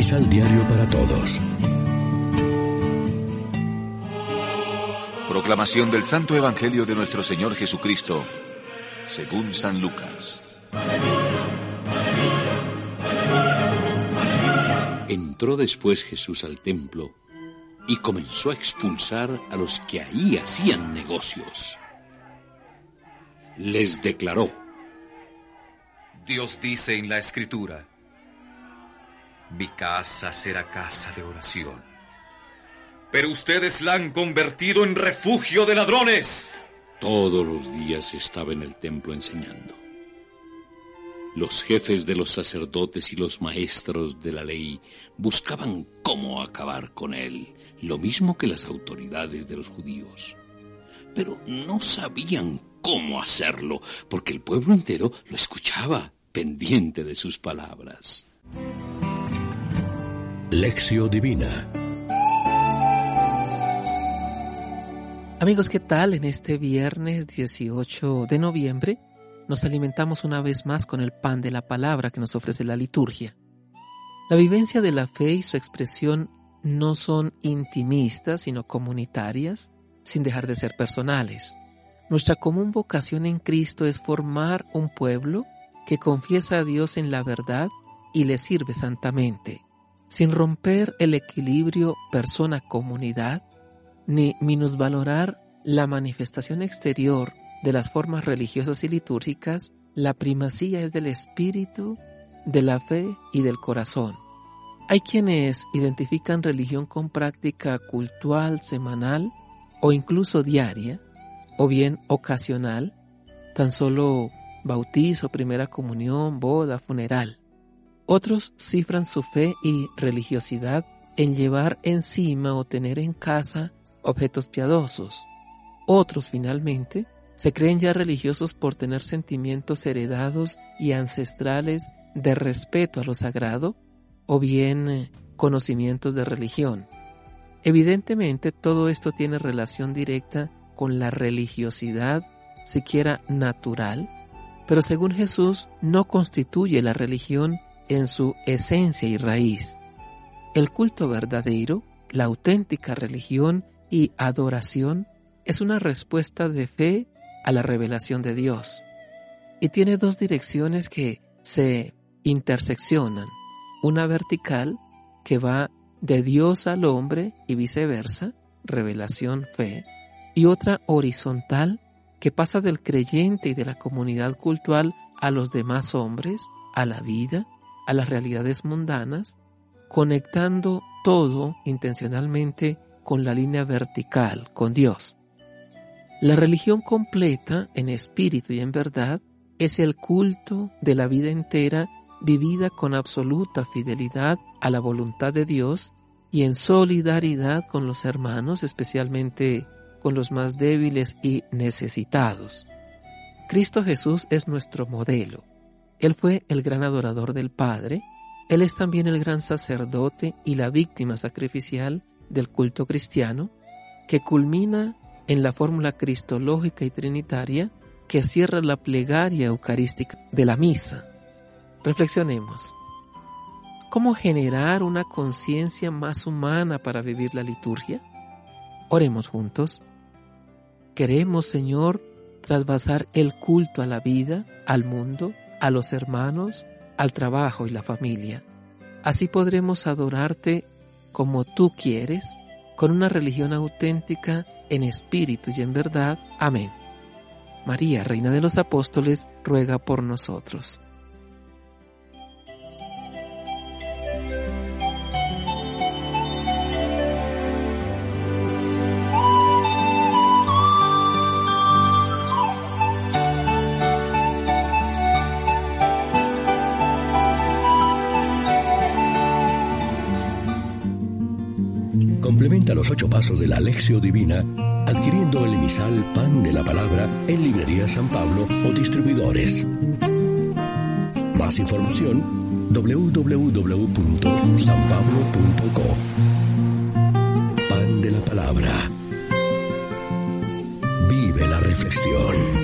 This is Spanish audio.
Misal Diario para Todos. Proclamación del Santo Evangelio de nuestro Señor Jesucristo, según San Lucas. Entró después Jesús al templo y comenzó a expulsar a los que ahí hacían negocios. Les declaró: Dios dice en la Escritura: mi casa será casa de oración, pero ustedes la han convertido en refugio de ladrones. Todos los días estaba en el templo enseñando. Los jefes de los sacerdotes y los maestros de la ley buscaban cómo acabar con él, lo mismo que las autoridades de los judíos. Pero no sabían cómo hacerlo, porque el pueblo entero lo escuchaba, pendiente de sus palabras. Lección Divina. Amigos, ¿qué tal? En este viernes 18 de noviembre nos alimentamos una vez más con el pan de la palabra que nos ofrece la liturgia. La vivencia de la fe y su expresión no son intimistas, sino comunitarias, sin dejar de ser personales. Nuestra común vocación en Cristo es formar un pueblo que confiesa a Dios en la verdad y le sirve santamente, sin romper el equilibrio persona-comunidad, ni minusvalorar la manifestación exterior de las formas religiosas y litúrgicas. La primacía es del espíritu, de la fe y del corazón. Hay quienes identifican religión con práctica cultual, semanal o incluso diaria, o bien ocasional, tan solo bautizo, primera comunión, boda, funeral. Otros cifran su fe y religiosidad en llevar encima o tener en casa objetos piadosos. Otros, finalmente, se creen ya religiosos por tener sentimientos heredados y ancestrales de respeto a lo sagrado, o bien conocimientos de religión. Evidentemente, todo esto tiene relación directa con la religiosidad, siquiera natural, pero según Jesús no constituye la religión en su esencia y raíz. El culto verdadero, la auténtica religión y adoración, es una respuesta de fe a la revelación de Dios, y tiene dos direcciones que se interseccionan, una vertical que va de Dios al hombre y viceversa, revelación, fe, y otra horizontal que pasa del creyente y de la comunidad cultual a los demás hombres, a la vida, a las realidades mundanas, conectando todo intencionalmente con la línea vertical, con Dios. La religión completa, en espíritu y en verdad, es el culto de la vida entera vivida con absoluta fidelidad a la voluntad de Dios y en solidaridad con los hermanos, especialmente con los más débiles y necesitados. Cristo Jesús es nuestro modelo. Él fue el gran adorador del Padre. Él es también el gran sacerdote y la víctima sacrificial del culto cristiano, que culmina en la fórmula cristológica y trinitaria que cierra la plegaria eucarística de la misa. Reflexionemos. ¿Cómo generar una conciencia más humana para vivir la liturgia? Oremos juntos. Queremos, Señor, trasvasar el culto a la vida, al mundo, a los hermanos, al trabajo y la familia. Así podremos adorarte como tú quieres, con una religión auténtica en espíritu y en verdad. Amén. María, Reina de los Apóstoles, ruega por nosotros. Complementa los 8 pasos de la Lección Divina adquiriendo el emisal Pan de la Palabra en Librería San Pablo o distribuidores. Más información www.sanpablo.co. Pan de la Palabra. Vive la reflexión.